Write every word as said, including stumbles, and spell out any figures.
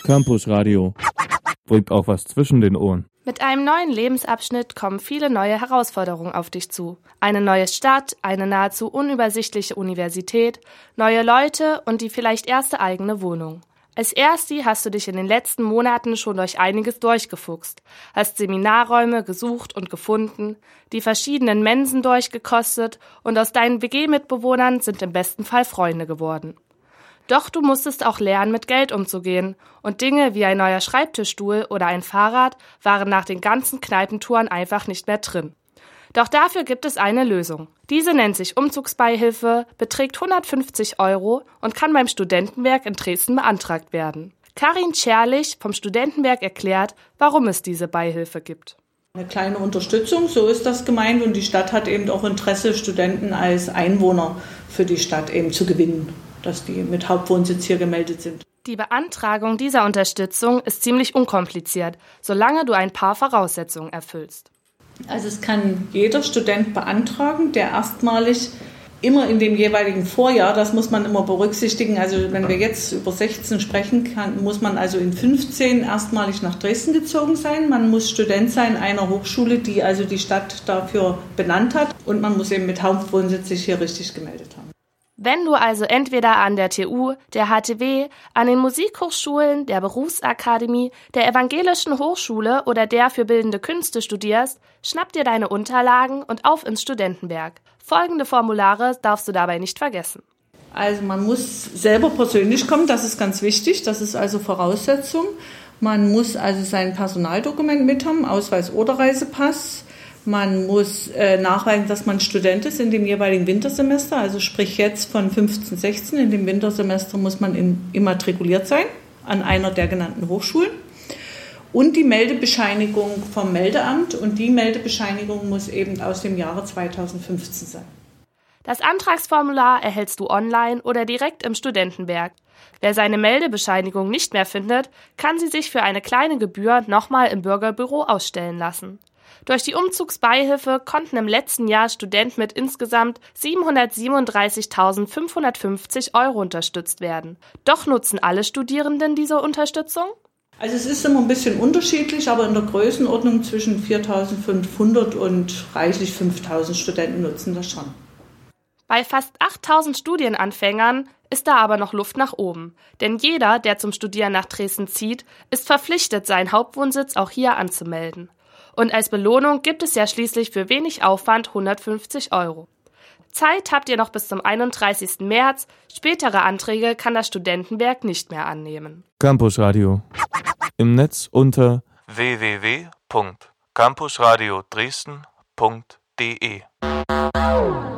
Campus Radio. Bringt auch was zwischen den Ohren. Mit einem neuen Lebensabschnitt kommen viele neue Herausforderungen auf dich zu. Eine neue Stadt, eine nahezu unübersichtliche Universität, neue Leute und die vielleicht erste eigene Wohnung. Als Ersti hast du dich in den letzten Monaten schon durch einiges durchgefuchst, hast Seminarräume gesucht und gefunden, die verschiedenen Mensen durchgekostet und aus deinen W G-Mitbewohnern sind im besten Fall Freunde geworden. Doch du musstest auch lernen, mit Geld umzugehen und Dinge wie ein neuer Schreibtischstuhl oder ein Fahrrad waren nach den ganzen Kneipentouren einfach nicht mehr drin. Doch dafür gibt es eine Lösung. Diese nennt sich Umzugsbeihilfe, beträgt hundertfünfzig Euro und kann beim Studentenwerk in Dresden beantragt werden. Karin Scherlich vom Studentenwerk erklärt, warum es diese Beihilfe gibt. Eine kleine Unterstützung, so ist das gemeint, und die Stadt hat eben auch Interesse, Studenten als Einwohner für die Stadt eben zu gewinnen, dass die mit Hauptwohnsitz hier gemeldet sind. Die Beantragung dieser Unterstützung ist ziemlich unkompliziert, solange du ein paar Voraussetzungen erfüllst. Also es kann jeder Student beantragen, der erstmalig immer in dem jeweiligen Vorjahr, das muss man immer berücksichtigen, also wenn wir jetzt über sechzehn sprechen, kann, muss man also in fünfzehn erstmalig nach Dresden gezogen sein. Man muss Student sein einer Hochschule, die also die Stadt dafür benannt hat, und man muss eben mit Hauptwohnsitz sich hier richtig gemeldet haben. Wenn du also entweder an der T U, der H T W, an den Musikhochschulen, der Berufsakademie, der Evangelischen Hochschule oder der für Bildende Künste studierst, schnapp dir deine Unterlagen und auf ins Studentenwerk. Folgende Formulare darfst du dabei nicht vergessen. Also man muss selber persönlich kommen, das ist ganz wichtig, das ist also Voraussetzung. Man muss also sein Personaldokument mit haben, Ausweis oder Reisepass. Man muss äh, nachweisen, dass man Student ist in dem jeweiligen Wintersemester, also sprich jetzt von fünfzehn, sechzehn. In dem Wintersemester muss man in, immatrikuliert sein an einer der genannten Hochschulen. Und die Meldebescheinigung vom Meldeamt, und die Meldebescheinigung muss eben aus dem Jahre zweitausendfünfzehn sein. Das Antragsformular erhältst du online oder direkt im Studentenwerk. Wer seine Meldebescheinigung nicht mehr findet, kann sie sich für eine kleine Gebühr nochmal im Bürgerbüro ausstellen lassen. Durch die Umzugsbeihilfe konnten im letzten Jahr Studenten mit insgesamt siebenhundertsiebenunddreißigtausendfünfhundertfünfzig Euro unterstützt werden. Doch nutzen alle Studierenden diese Unterstützung? Also es ist immer ein bisschen unterschiedlich, aber in der Größenordnung zwischen viertausendfünfhundert und reichlich fünftausend Studenten nutzen das schon. Bei fast achttausend Studienanfängern ist da aber noch Luft nach oben. Denn jeder, der zum Studieren nach Dresden zieht, ist verpflichtet, seinen Hauptwohnsitz auch hier anzumelden. Und als Belohnung gibt es ja schließlich für wenig Aufwand hundertfünfzig Euro. Zeit habt ihr noch bis zum einunddreißigsten März. Spätere Anträge kann das Studentenwerk nicht mehr annehmen. Campus Radio. Im Netz unter w w w punkt campusradio dresden punkt d e.